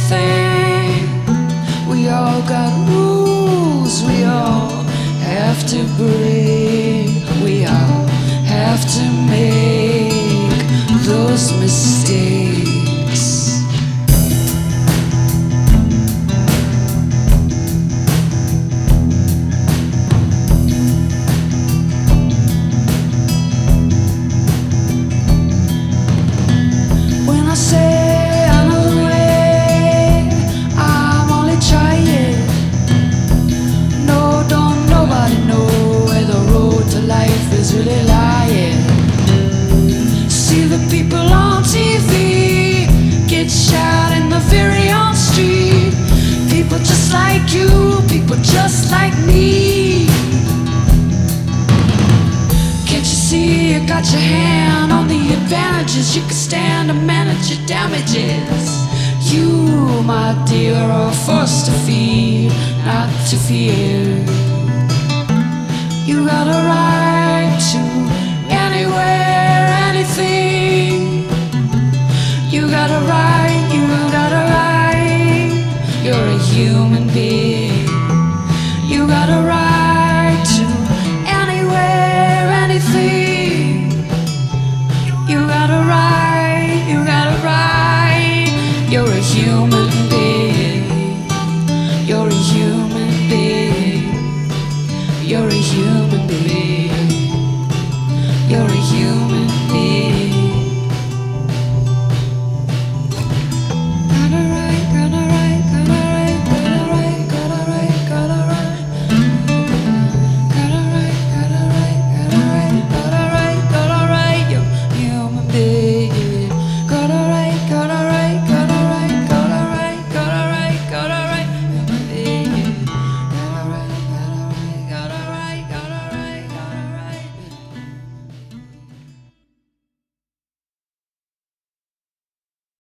anything. We all got rules we all have to break. We all have to make those mistakes. When I say I know the way, I'm only trying. No, don't nobody know where the road to life is really lying. See the people on TV get shot in the very own street. People just like you, people just like me. Can't you see you got your hand on the advantages? You can stand to manage your damages. You, my dear, are a force to feed, not to fear. You got a right to anywhere, anything. You got a right, you got a right. You're a human being. You got a right to anywhere, anything. You got a right, you got a right. You're a human being.